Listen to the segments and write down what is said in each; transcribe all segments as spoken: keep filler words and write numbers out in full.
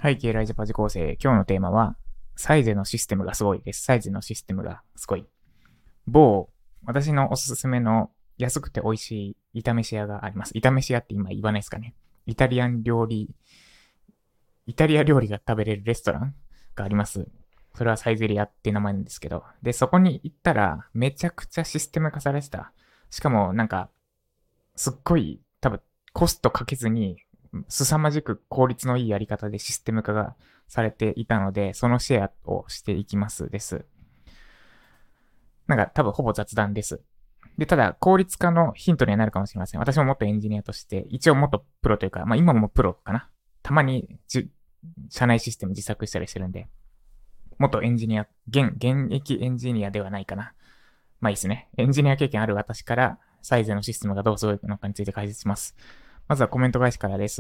背景ライジャパジ構成。今日のテーマは、サイゼのシステムがすごいです。サイゼのシステムがすごい。某、私のおすすめの安くて美味しい炒飯屋があります。炒飯屋って今言わないですかね。イタリアン料理、イタリア料理が食べれるレストランがあります。それはサイゼリアって名前なんですけど。で、そこに行ったら、めちゃくちゃシステム化されてた。しかも、なんか、すっごい、多分、コストかけずに、凄まじく効率のいいやり方でシステム化がされていたので、そのシェアをしていきますです。なんか多分ほぼ雑談です。で、ただ効率化のヒントにはなるかもしれません。私も元エンジニアとして、一応元プロというか、まあ今もプロかな。たまに社内システム自作したりしてるんで、元エンジニア、現、現役エンジニアではないかな。まあいいですね。エンジニア経験ある私から、サイゼのシステムがどうすごいのかについて解説します。まずはコメント返しからです。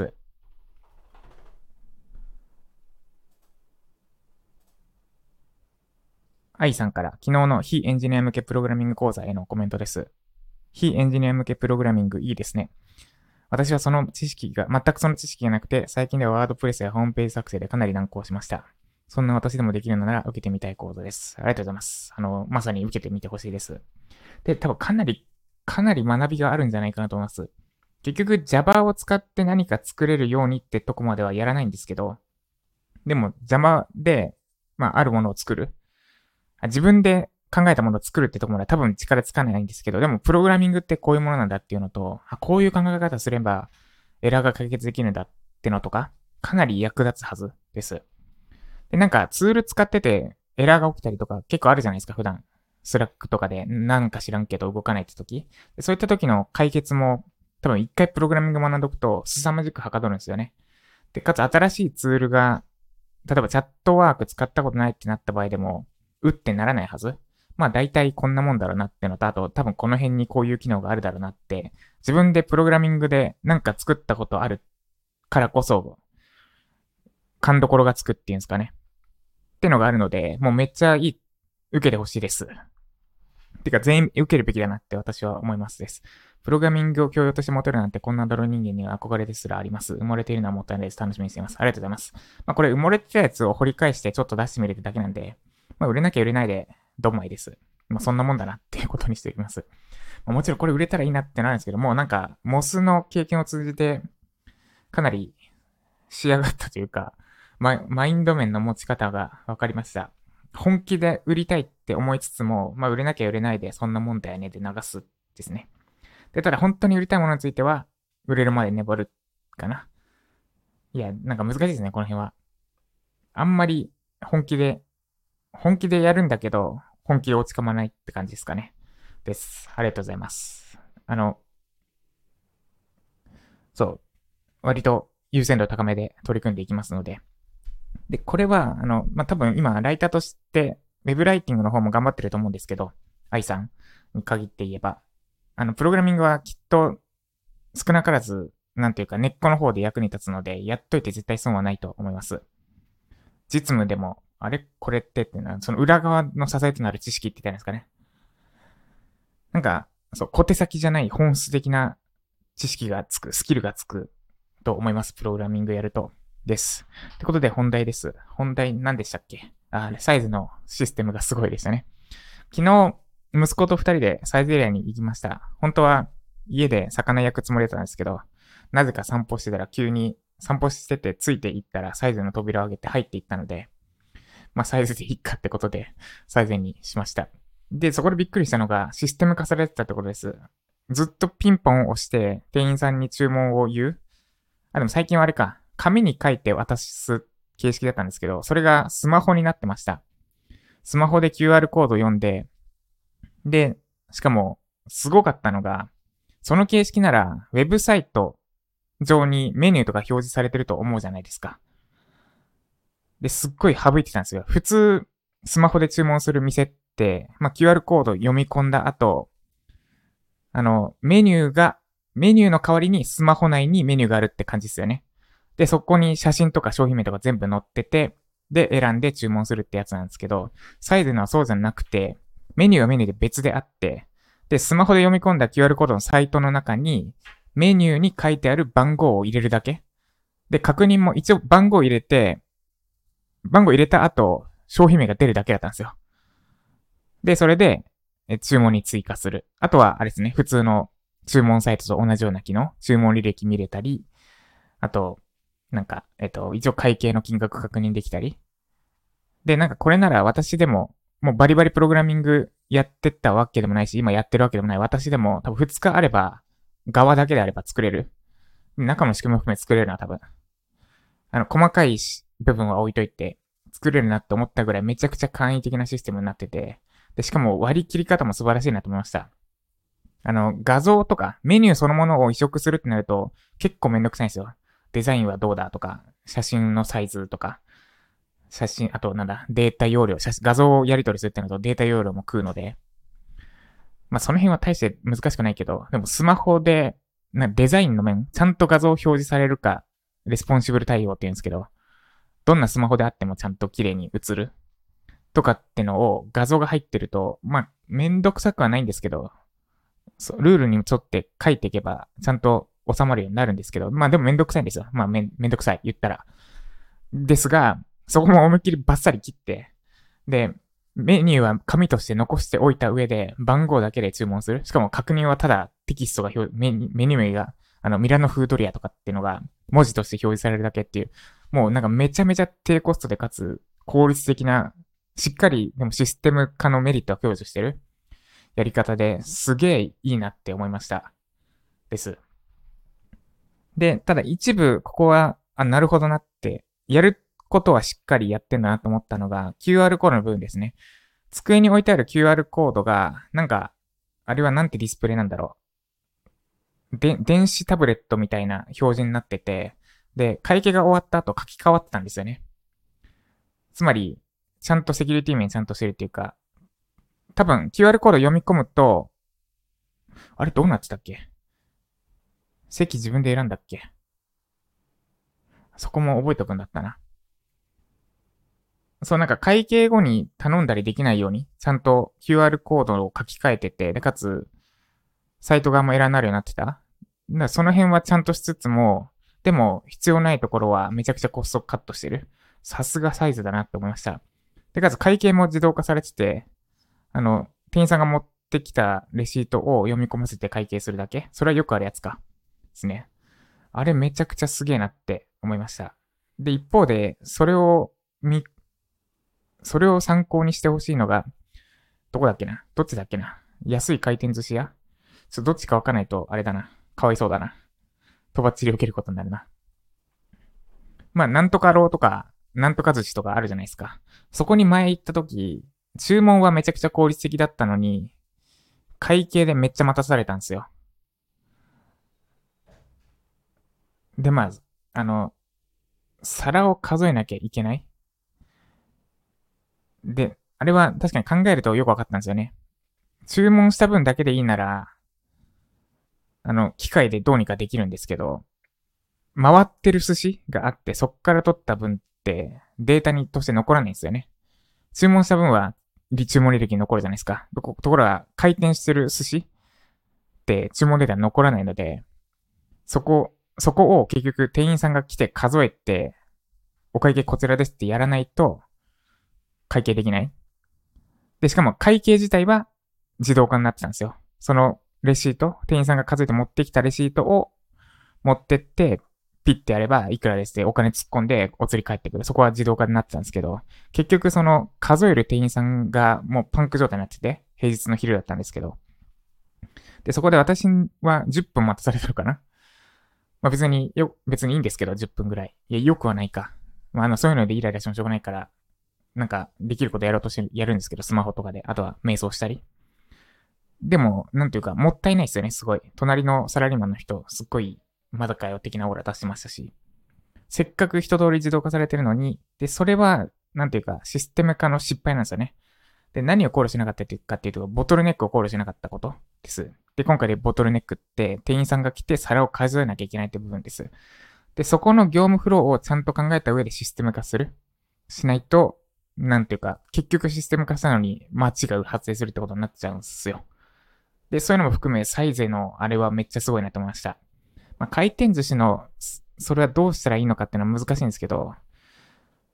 愛さんから昨日の非エンジニア向けプログラミング講座へのコメントです。非エンジニア向けプログラミングいいですね。私はその知識が、全くその知識がなくて、最近ではワードプレスやホームページ作成でかなり難航しました。そんな私でもできるのなら受けてみたい講座です。ありがとうございます。あの、まさに受けてみてほしいです。で、多分かなり、かなり学びがあるんじゃないかなと思います。結局 Java を使って何か作れるようにってとこまではやらないんですけど、でも Java で、まあ、あるものを作る。自分で考えたものを作るってところまで多分力つかないんですけど、でもプログラミングってこういうものなんだっていうのと、こういう考え方すればエラーが解決できるんだってのとか、かなり役立つはずです。で、なんかツール使っててエラーが起きたりとか結構あるじゃないですか、普段。スラックとかでなんか知らんけど動かないって時。そういった時の解決も多分一回プログラミング学んどくと凄まじくはかどるんですよね。で、かつ新しいツールが、例えばチャットワーク使ったことないってなった場合でも、うってならないはず。まあ大体こんなもんだろうなってのと、あと多分この辺にこういう機能があるだろうなって、自分でプログラミングでなんか作ったことあるからこそ、勘どころがつくっていうんですかね。ってのがあるので、もうめっちゃいい、受けてほしいです。てか全員受けるべきだなって私は思いますです。プログラミングを教養として持てるなんてこんな泥人間には憧れですらあります。埋もれているのはもったいないです。楽しみにしています。ありがとうございます。まあこれ埋もれてたやつを掘り返してちょっと出してみるだけなんで、まあ売れなきゃ売れないでドンマイです。まあそんなもんだなっていうことにしておきます。まあ、もちろんこれ売れたらいいなってなるんですけども、なんかモスの経験を通じてかなり仕上がったというか、ママインド面の持ち方が分かりました。本気で売りたいって思いつつも、まあ売れなきゃ売れないでそんなもんだよねで流すですね。で、ただ本当に売りたいものについては、売れるまで粘るかな。いや、なんか難しいですね、この辺は。あんまり本気で、本気でやるんだけど、本気で落ち込まないって感じですかね。です。ありがとうございます。あの、そう、割と優先度高めで取り組んでいきますので。で、これは、あの、まあ、多分今、ライターとして、ウェブライティングの方も頑張ってると思うんですけど、愛さんに限って言えば、あの、プログラミングはきっと少なからず、なんていうか、根っこの方で役に立つので、やっといて絶対損はないと思います。実務でも、あれこれってっていうのは、その裏側の支えとなる知識って言ったんですかね。なんか、そう、小手先じゃない本質的な知識がつく、スキルがつくと思います。プログラミングやると。です。ってことで本題です。本題何でしたっけ？あ、サイズのシステムがすごいでしたね。昨日、息子と二人でサイズエリアに行きました。本当は家で魚焼くつもりだったんですけど、なぜか散歩してたら急に散歩しててついていったらサイズの扉を開けて入っていったので、まあサイズでいいかってことでサイズにしました。で、そこでびっくりしたのがシステム化されてたってことです。ずっとピンポンを押して店員さんに注文を言う。あ、でも最近はあれか。紙に書いて渡す形式だったんですけど、それがスマホになってました。スマホで キューアール コード読んで、で、しかも、すごかったのが、その形式なら、ウェブサイト上にメニューとか表示されてると思うじゃないですか。で、すっごい省いてたんですよ。普通、スマホで注文する店って、まあ、キューアール コード読み込んだ後、あの、メニューが、メニューの代わりにスマホ内にメニューがあるって感じですよね。で、そこに写真とか商品名とか全部載ってて、で、選んで注文するってやつなんですけど、サイズのはそうじゃなくて、メニューはメニューで別であって、で、スマホで読み込んだ キューアール コードのサイトの中に、メニューに書いてある番号を入れるだけ。で、確認も一応番号を入れて、 番号入れた後、商品名が出るだけだったんですよ。で、それで、え注文に追加する。あとは、あれですね、普通の注文サイトと同じような機能、注文履歴見れたり、あと、なんか、えっと、一応会計の金額確認できたり。で、なんかこれなら私でも、もうバリバリプログラミングやってったわけでもないし、今やってるわけでもない私でも、多分ふつかあれば、側だけであれば作れる。中の仕組みも含め作れるな、多分。あの、細かい部分は置いといて、作れるなって思ったぐらいめちゃくちゃ簡易的なシステムになってて、で、しかも割り切り方も素晴らしいなと思いました。あの、画像とかメニューそのものを移植するってなると結構めんどくさいんですよ。デザインはどうだとか、写真のサイズとか、写真、あとなんだ、データ容量、画像をやり取りするってなるとデータ容量も食うので、まあその辺は大して難しくないけど、でもスマホで、なデザインの面、ちゃんと画像表示されるか、レスポンシブル対応って言うんですけど、どんなスマホであってもちゃんと綺麗に映るとかってのを画像が入ってると、まあ、めんどくさくはないんですけど、そうルールに沿って書いていけば、ちゃんと収まるようになるんですけど、まあでもめんどくさいんですよ。まあめん、めんどくさい、言ったら。ですが、そこも思いっきりバッサリ切って、で、メニューは紙として残しておいた上で、番号だけで注文する。しかも確認はただテキストが表、メニュー名が、あの、ミラノフードリアとかっていうのが文字として表示されるだけっていう、もうなんかめちゃめちゃ低コストでかつ効率的な、しっかりでもシステム化のメリットを享受してるやり方ですげえいいなって思いました。です。で、ただ一部ここは、あ、なるほどなって、やることはしっかりやってんだなと思ったのが キューアール コードの部分ですね。机に置いてある キューアール コードが、なんか、あれはなんてディスプレイなんだろう。で、電子タブレットみたいな表示になってて、で、会計が終わった後書き換わってたんですよね。つまり、ちゃんとセキュリティ面ちゃんとしてるっていうか、多分 キューアール コード読み込むと、あれどうなってたっけ？席自分で選んだっけ？そこも覚えとくんだったな。そう、なんか会計後に頼んだりできないように、ちゃんと キューアール コードを書き換えてて、で、かつ、サイト側もエラーになるようになってた。だからその辺はちゃんとしつつも、でも必要ないところはめちゃくちゃコストカットしてる。さすがサイズだなって思いました。で、かつ会計も自動化されてて、あの、店員さんが持ってきたレシートを読み込ませて会計するだけ。それはよくあるやつか。ですね。あれめちゃくちゃすげえなって思いました。で、一方で、それを見、それを参考にしてほしいのが、どこだっけな？どっちだっけな？安い回転寿司屋？ちょっとどっちかわかんないと、あれだな。かわいそうだな。とばっちり受けることになるな。まあ、なんとかローとか、なんとか寿司とかあるじゃないですか。そこに前行った時、注文はめちゃくちゃ効率的だったのに、会計でめっちゃ待たされたんですよ。で、まあ、あの、皿を数えなきゃいけない。で、あれは確かに考えるとよくわかったんですよね。注文した分だけでいいなら、あの、機械でどうにかできるんですけど、回ってる寿司があって、そっから取った分ってデータにとして残らないんですよね。注文した分は、注文履歴に残るじゃないですか。ところが、回転してる寿司って注文データに残らないので、そこ、そこを結局店員さんが来て数えて、お会計こちらですってやらないと、会計できない。で、しかも会計自体は自動化になってたんですよ。そのレシート、店員さんが数えて持ってきたレシートを持ってって、ピッてやればいくらですってお金突っ込んでお釣り返ってくる。そこは自動化になってたんですけど、結局その数える店員さんがもうパンク状態になってて、平日の昼だったんですけど。で、そこで私はじゅっぷん待たされてるかな。まあ別によ、別にいいんですけど、じゅっぷんぐらい。いや、よくはないか。まああの、そういうのでイライラしてもしょうがないから、なんか、できることやろうとしてやるんですけど、スマホとかで。あとは、瞑想したり。でも、なんていうか、もったいないですよね、すごい。隣のサラリーマンの人、すっごい、まだかよ的なオーラ出してましたし。せっかく一通り自動化されてるのに、で、それは、なんていうか、システム化の失敗なんですよね。で、何を考慮しなかったかっていうと、ボトルネックを考慮しなかったことです。で、今回でボトルネックって、店員さんが来て皿を数えなきゃいけないって部分です。で、そこの業務フローをちゃんと考えた上でシステム化する。しないと、なんていうか、結局システム化したのに間違い発生するってことになっちゃうんですよ。で、そういうのも含め、サイゼのあれはめっちゃすごいなと思いました。まあ、回転寿司の、それはどうしたらいいのかっていうのは難しいんですけど、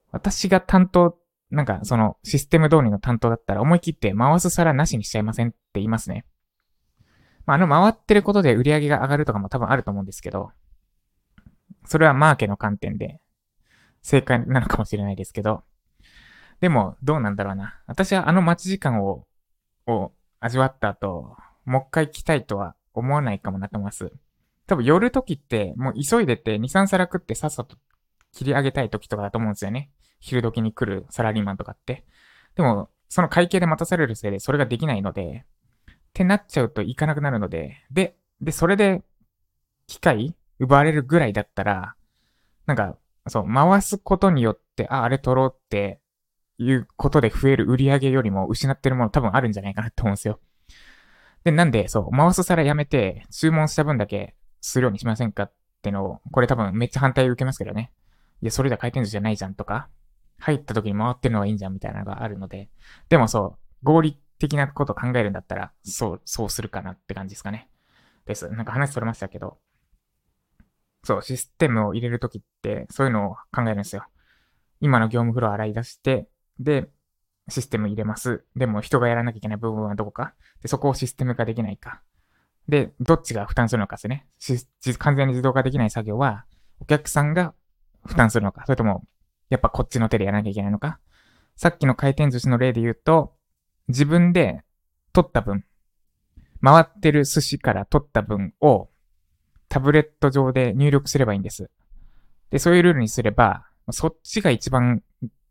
私が担当、なんかそのシステム導入の担当だったら思い切って回す皿なしにしちゃいませんって言いますね。まあ、あの回ってることで売り上げが上がるとかも多分あると思うんですけど、それはマーケの観点で正解なのかもしれないですけど、でもどうなんだろうな。私はあの待ち時間を、を味わった後、もう一回来たいとは思わないかもなと思います。多分夜時ってもう急いでてに、さん皿食ってさっさと切り上げたい時とかだと思うんですよね。昼時に来るサラリーマンとかって。でも、その会計で待たされるせいでそれができないので、ってなっちゃうといかなくなるので、で、で、それで機械奪われるぐらいだったら、なんか、そう、回すことによって、あ、あれ取ろうっていうことで増える売り上げよりも失ってるもの多分あるんじゃないかなって思うんですよ。で、なんで、そう、回す皿やめて、注文した分だけするようにしませんかってのを、これ多分めっちゃ反対受けますけどね。いや、それじゃ回転寿司じゃないじゃんとか、入った時に回ってるのがいいんじゃんみたいなのがあるので、でもそう、合理的なことを考えるんだったら、そう、そうするかなって感じですかね。です。なんか話それましたけど、そう、システムを入れるときって、そういうのを考えるんですよ。今の業務フロア洗い出して、で、システム入れます。でも人がやらなきゃいけない部分はどこか。で、そこをシステム化できないか。で、どっちが負担するのかですね。完全に自動化できない作業は、お客さんが負担するのか。それとも、やっぱこっちの手でやらなきゃいけないのか。さっきの回転寿司の例で言うと、自分で取った分、回ってる寿司から取った分をタブレット上で入力すればいいんです。で、そういうルールにすれば、そっちが一番、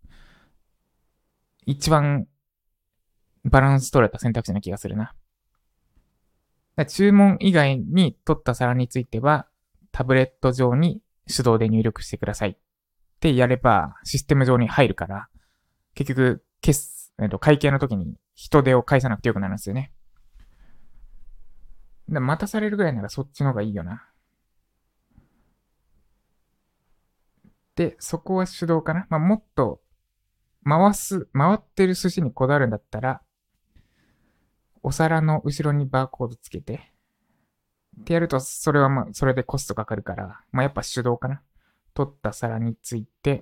一番バランス取れた選択肢な気がするな。注文以外に取った皿については、タブレット上に手動で入力してくださいってやれば、システム上に入るから、結局、決す、えっと、会計の時に人手を返さなくてよくなるんですよね。で待たされるぐらいならそっちの方がいいよな。で、そこは手動かな。まあ、もっと回す、回ってる寿司にこだわるんだったら、お皿の後ろにバーコードつけて、ってやると、それはまあ、それでコストかかるから、まあ、やっぱ手動かな。取った皿について、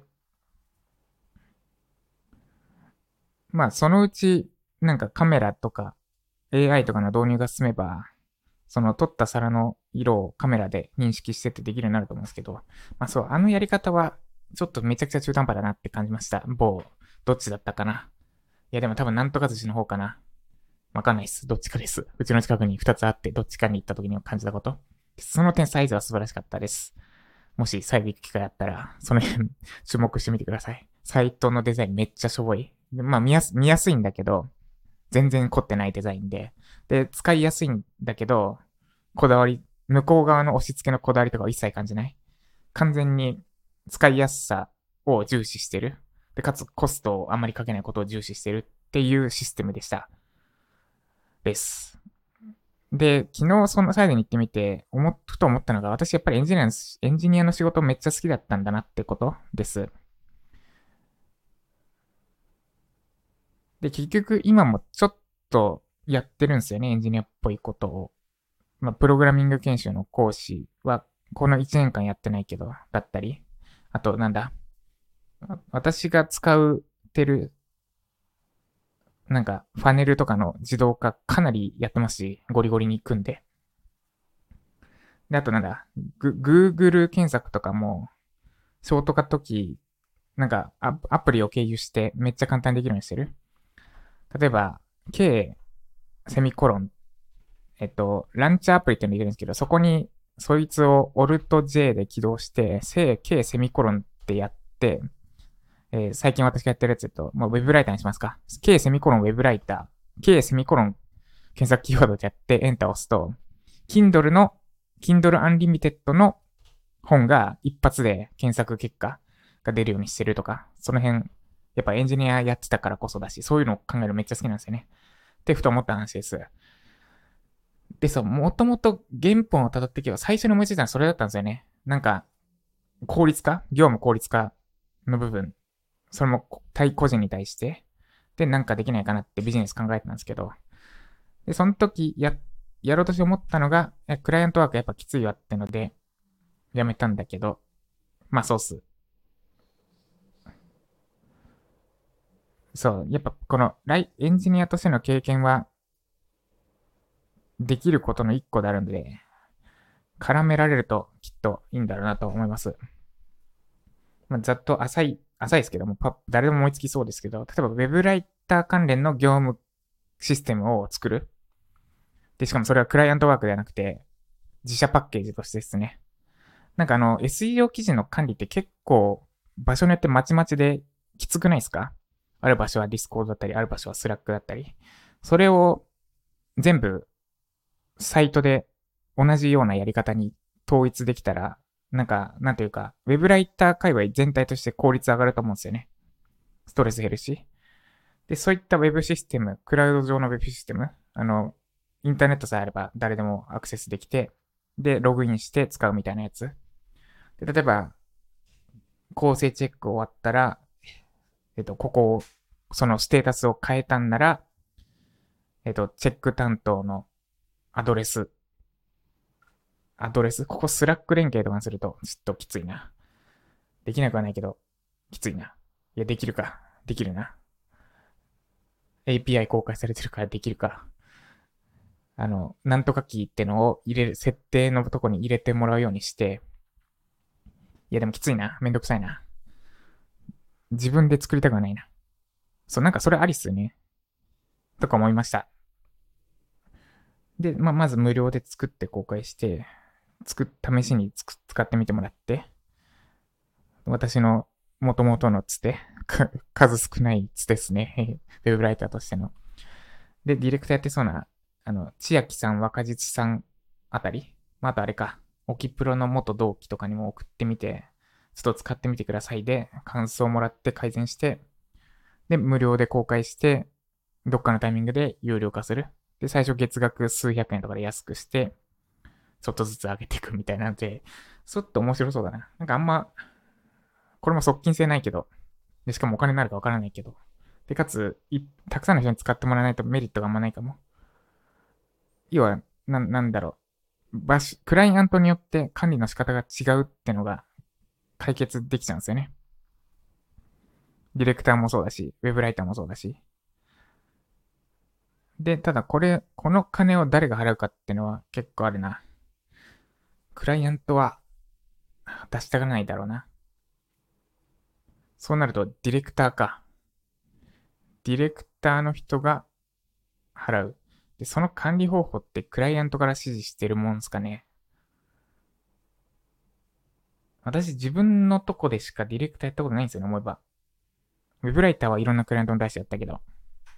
まあ、そのうち、なんかカメラとか エーアイ とかの導入が進めば、その取った皿の色をカメラで認識してってできるようになると思うんですけど、まあそう、あのやり方は、ちょっとめちゃくちゃ中途半端だなって感じました。某、どっちだったかな。いやでも多分なんとか寿司の方かな。わかんないっす。どっちかです。うちの近くにふたつあって、どっちかに行った時に感じたこと。その点サイズは素晴らしかったです。もし再度行く機会あったら、その辺注目してみてください。サイトのデザインめっちゃしょぼい。まあ見やす、見やすいんだけど、全然凝ってないデザインで。で、使いやすいんだけど、こだわり、向こう側の押し付けのこだわりとかは一切感じない。完全に使いやすさを重視してる。で、かつコストをあんまりかけないことを重視してるっていうシステムでした。です。で、昨日そのサイドに行ってみて、思っ、ふと思ったのが、私やっぱりエンジニアの、エンジニアの仕事めっちゃ好きだったんだなってことです。で、結局今もちょっとやってるんですよね、エンジニアっぽいことを。まあ、プログラミング研修の講師は、このいちねんかんやってないけど、だったり。あと、なんだ。私が使うてる、なんか、ファネルとかの自動化かなりやってますし、ゴリゴリに組んで。で、あとなんだ、グ、Google 検索とかも、ショートカットキー、なんかア、アプリを経由してめっちゃ簡単にできるようにしてる。例えば、K、セミコロン、えっと、ランチャーアプリっていうのがいるんですけど、そこに、そいつを オルトジェー で起動して、K セミコロンってやって、えー最近私がやってるやつと、まあ、ウェブライターにしますか。K セミコロンウェブライター、K セミコロン検索キーワードでやってエンターを押すと、Kindle の、Kindle Unlimited の本が一発で検索結果が出るようにしてるとか、その辺、やっぱエンジニアやってたからこそだし、そういうのを考えるのめっちゃ好きなんですよね。ってふと思った話です。で、そう、もともと原本を辿っていけば最初に思いついたのはそれだったんですよね。なんか、効率化業務効率化の部分。それも対個人に対して。で、なんかできないかなってビジネス考えてたんですけど。で、その時や、やろうとして思ったのが、クライアントワークやっぱきついわってので、やめたんだけど、まあそうっす。 そう、やっぱこのライエンジニアとしての経験はできることの一個であるので、絡められるときっといいんだろうなと思います。まあ、ざっと浅い、浅いですけども、パ誰でも思いつきそうですけど、例えば Web ライター関連の業務システムを作る。で、しかもそれはクライアントワークではなくて、自社パッケージとしてですね。なんかあの、エスイーオー 記事の管理って結構、場所によってまちまちできつくないですか？ある場所は Discord だったり、ある場所は Slack だったり。それを全部サイトで同じようなやり方に統一できたら、なんか、なんというか、ウェブライター界隈全体として効率上がると思うんですよね。ストレス減るし。で、そういったウェブシステム、クラウド上のウェブシステム、あの、インターネットさえあれば誰でもアクセスできて、で、ログインして使うみたいなやつ。で、例えば、構成チェック終わったら、えっと、ここを、そのステータスを変えたんなら、えっと、チェック担当のアドレス、アドレス、ここスラック連携とかにすると、ちょっときついな。できなくはないけど、きついな。いや、できるか。できるな。エーピーアイ 公開されてるからできるか。あの、なんとかキーってのを入れる、設定のとこに入れてもらうようにして、いや、でもきついな。めんどくさいな。自分で作りたくはないな。そう、なんかそれありっすよね。とか思いました。で、まあ、まず無料で作って公開して、作っ、試しに使ってみてもらって、私の元々のつて、数少ないつですね。ウェブライターとしての。で、ディレクターやってそうな、あの、千秋さん、若実さんあたり、まあ、あとあれか、オキプロの元同期とかにも送ってみて、ちょっと使ってみてくださいで、感想をもらって改善して、で、無料で公開して、どっかのタイミングで有料化する。で、最初月額数百円とかで安くして、ちょっとずつ上げていくみたいなので、ちょっと面白そうだな。なんかあんま、これも側近性ないけど、で、しかもお金になるかわからないけど、で、かつ、たくさんの人に使ってもらわないとメリットがあんまないかも。要は、な、なんだろう。場所、クライアントによって管理の仕方が違うってのが解決できちゃうんですよね。ディレクターもそうだし、ウェブライターもそうだし。で、ただこれ、この金を誰が払うかってのは結構あるな。クライアントは出したがらないだろうな。そうなると、ディレクターか。ディレクターの人が払う。で、その管理方法ってクライアントから指示してるもんすかね。私自分のとこでしかディレクターやったことないんですよね、思えば。ウェブライターはいろんなクライアントに出してやったけど。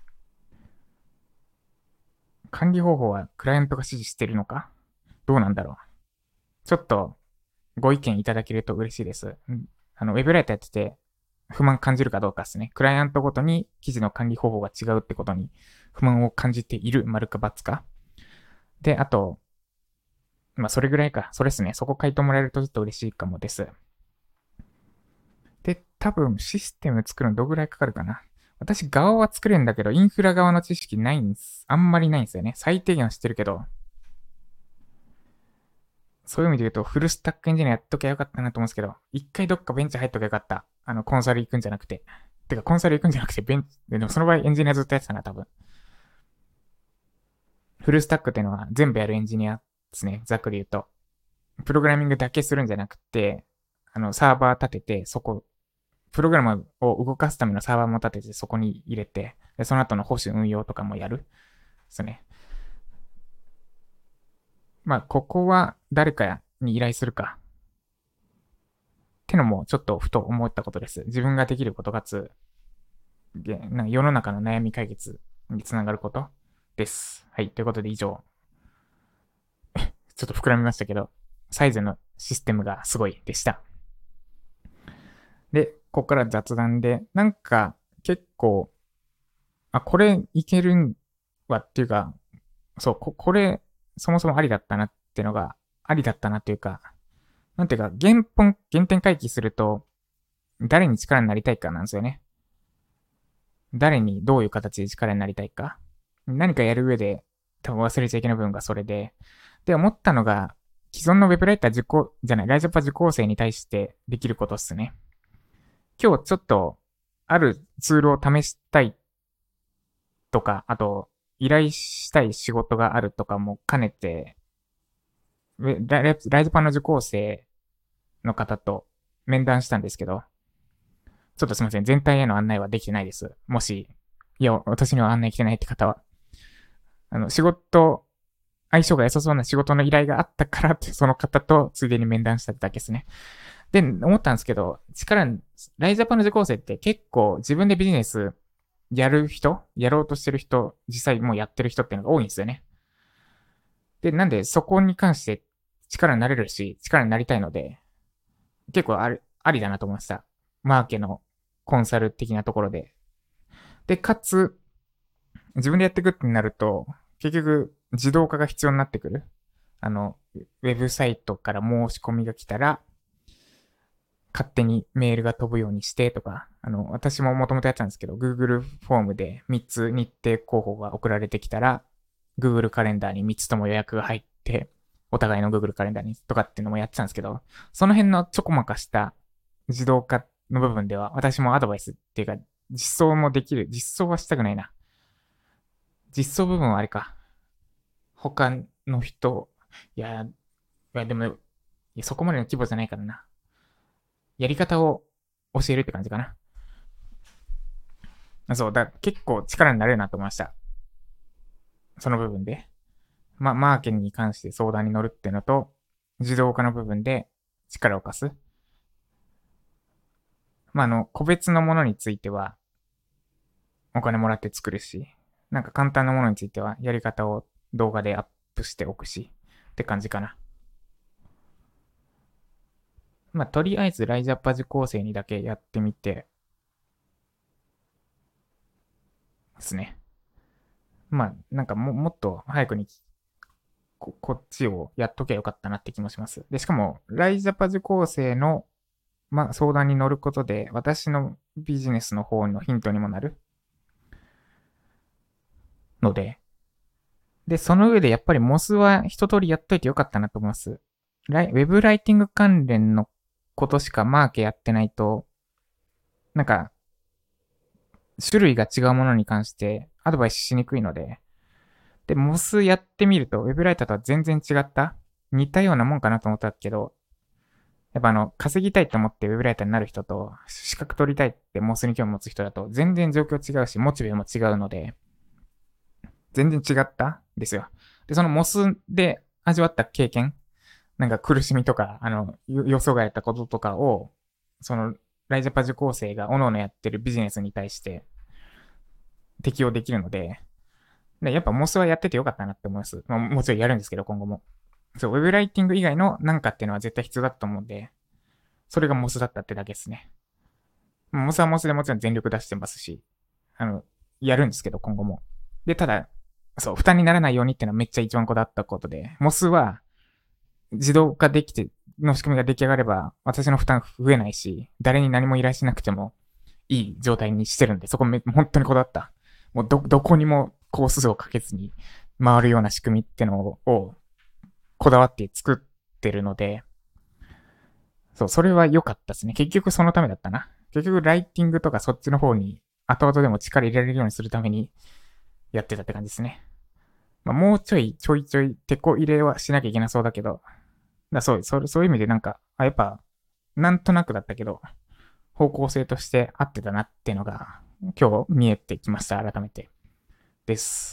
管理方法はクライアントが指示してるのかどうなんだろう。ちょっとご意見いただけると嬉しいです。あの、ウェブライターやってて不満感じるかどうかですね。クライアントごとに記事の管理方法が違うってことに不満を感じている、丸か×か。で、あと、まあ、それぐらいか。それっすね。そこ書いてもらえるとちょっと嬉しいかもです。で、多分システム作るのどぐらいかかるかな。私側は作れるんだけど、インフラ側の知識ないんです。あんまりないんですよね。最低限は知ってるけど、そういう意味で言うと、フルスタックエンジニアやっときゃよかったなと思うんですけど、一回どっかベンチ入っときゃよかった。あの、コンサル行くんじゃなくて。てか、コンサル行くんじゃなくて、ベンチ、でもその場合エンジニアずっとやってたな、多分。フルスタックっていうのは全部やるエンジニアですね。ざっくり言うと。プログラミングだけするんじゃなくて、あの、サーバー立てて、そこ、プログラムを動かすためのサーバーも立てて、そこに入れて、でその後の保守運用とかもやる。ですね。まあ、ここは誰かに依頼するか。ってのもちょっとふと思ったことです。自分ができることかつ、なんか世の中の悩み解決につながることです。はい。ということで以上。ちょっと膨らみましたけど、サイズのシステムがすごいでした。で、ここから雑談で、なんか結構、あ、これいけるんわっていうか、そう、こ、これそもそもありだったなっていうのが、ありだったなっていうか、なんていうか、原本、原点回帰すると、誰に力になりたいかなんですよね。誰にどういう形で力になりたいか。何かやる上で、多分忘れちゃいけない部分がそれで。で、思ったのが、既存のウェブライター受講、じゃない、ライジャパ受講生に対してできることっすね。今日ちょっと、あるツールを試したいっとか、あと、依頼したい仕事があるとかも兼ねて、ライライズパンの受講生の方と面談したんですけど、ちょっとすみません。全体への案内はできてないです。もし、いや、私には案内来てないって方は。あの、仕事、相性が良さそうな仕事の依頼があったからって、その方とついでに面談しただけですね。で、思ったんですけど、力、ライズアップの受講生って結構自分でビジネスやる人、やろうとしてる人、実際もうやってる人っていうのが多いんですよね。で、なんでそこに関して力になれるし、力になりたいので、結構あり、ありだなと思いました。マーケのコンサル的なところで。で、かつ、自分でやっていくってなると、結局自動化が必要になってくる。あの、ウェブサイトから申し込みが来たら、勝手にメールが飛ぶようにしてとか、あの、私ももともとやってたんですけど、Google フォームでみっつ日程候補が送られてきたら、Google カレンダーにみっつとも予約が入って、お互いの Google カレンダーにとかっていうのもやってたんですけど、その辺のちょこまかした自動化の部分では、私もアドバイスっていうか、実装もできる。実装はしたくないな。実装部分はあれか。他の人、いや、いやでも、いやそこまでの規模じゃないからな。やり方を教えるって感じかな。そう、だ結構力になれるなと思いました。その部分で。ま、マーケに関して相談に乗るっていうのと、自動化の部分で力を貸す。まあ、あの、個別のものについては、お金もらって作るし、なんか簡単なものについては、やり方を動画でアップしておくし、って感じかな。まあ、とりあえずライジャパ受講生にだけやってみて、ですね。まあ、なんかも、もっと早くにこ、こっちをやっときゃよかったなって気もします。で、しかも、ライジャパ受講生の、まあ、相談に乗ることで、私のビジネスの方のヒントにもなるので、で、その上でやっぱりモスは一通りやっといてよかったなと思います。ウェブライティング関連のことしかマーケやってないと、なんか、種類が違うものに関してアドバイスしにくいので、で、モスやってみると、ウェブライターとは全然違った、似たようなもんかなと思ったけど、やっぱあの、稼ぎたいと思ってウェブライターになる人と、資格取りたいってモスに興味持つ人だと、全然状況違うし、モチベも違うので、全然違ったんですよ。で、そのモスで味わった経験、なんか苦しみとか、あの、予想外やったこととかを、その、ライジャパ受講生が各々やってるビジネスに対して適用できるので、でやっぱモスはやっててよかったなって思います。まあ、もちろんやるんですけど、今後も。そう、ウェブライティング以外のなんかっていうのは絶対必要だと思うんで、それがモスだったってだけですね。モスはモスでもちろん全力出してますし、あの、やるんですけど、今後も。で、ただ、そう、負担にならないようにっていうのはめっちゃ一番こだわったことで、モスは自動化できて、の仕組みが出来上がれば、私の負担増えないし、誰に何も依頼しなくてもいい状態にしてるんで、そこめ、本当にこだわった。もうど、どこにもコースをかけずに回るような仕組みってのを、をこだわって作ってるので、そう、それは良かったですね。結局そのためだったな。結局ライティングとかそっちの方に後々でも力入れられるようにするためにやってたって感じですね。まあ、もうちょいちょいちょい手こ入れはしなきゃいけなそうだけど、だそう、そうそういう意味でなんか、あ、やっぱ、なんとなくだったけど、方向性として合ってたなっていうのが、今日見えてきました、改めて。です。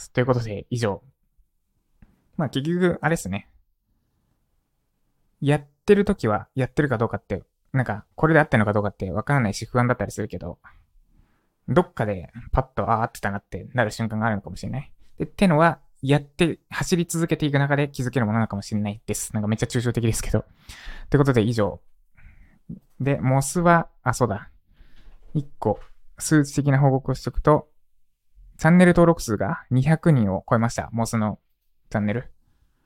ということで、以上。まあ結局、あれですね。やってる時は、やってるかどうかって、なんか、これで合ってるのかどうかってわからないし不安だったりするけど、どっかでパッと、ああ、合ってたなってなる瞬間があるのかもしれない。で、ってのは、やって、走り続けていく中で気づけるものなのかもしれないです。なんかめっちゃ抽象的ですけど。ということで以上。で、モスは、あ、そうだ。一個、数値的な報告をしとくと、チャンネル登録数がにひゃくにんを超えました。モスのチャンネル。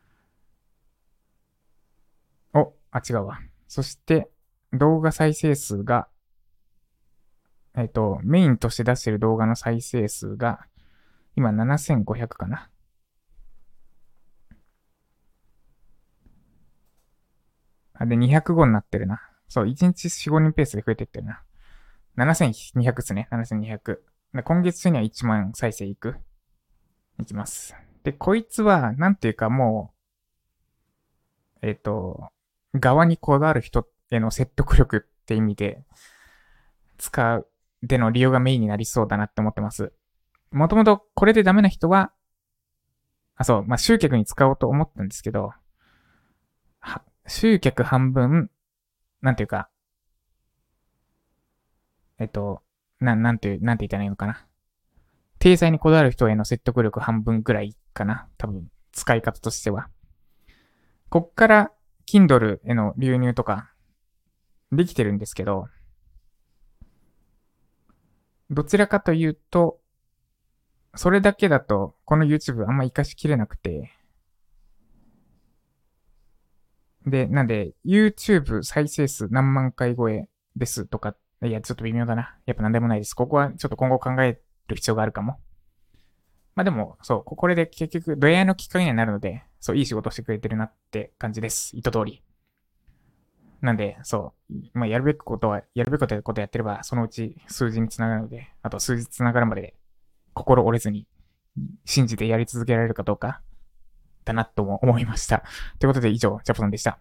お、あ、違うわ。そして、動画再生数が、えっと、メインとして出している動画の再生数が、今ななせんごひゃくかな。あ、で、にひゃくごになってるな。そう、いちにちよん、ごにんペースで増えてってるな。ななせんにひゃくっすね。ななせんにひゃく。今月中にはいちまん再生いく。 いきます。で、こいつは、なんていうかもう、えっと、側にこだわる人への説得力って意味で、使う、での利用がメインになりそうだなって思ってます。もともとこれでダメな人は、あ、そう、まあ、集客に使おうと思ったんですけど、集客半分、なんていうか、えっと、な、なんて、なんて言ったらいいのかな。体裁にこだわる人への説得力半分ぐらいかな。多分、使い方としては。こっから、Kindle への流入とか、できてるんですけど、どちらかというと、それだけだと、この YouTube あんま活かしきれなくて、で、なんで、YouTube 再生数何万回超えですとか、いや、ちょっと微妙だな。やっぱなんでもないです。ここはちょっと今後考える必要があるかも。まあでも、そう、これで結局、ドヤのきっかけにはなるので、そう、いい仕事してくれてるなって感じです。意図通り。なんで、そう、まあやるべきことは、やるべきことやってれば、そのうち数字につながるので、あと数字つながるまで心折れずに信じてやり続けられるかどうかだなとも思いました。ということで以上、ジャポさんでした。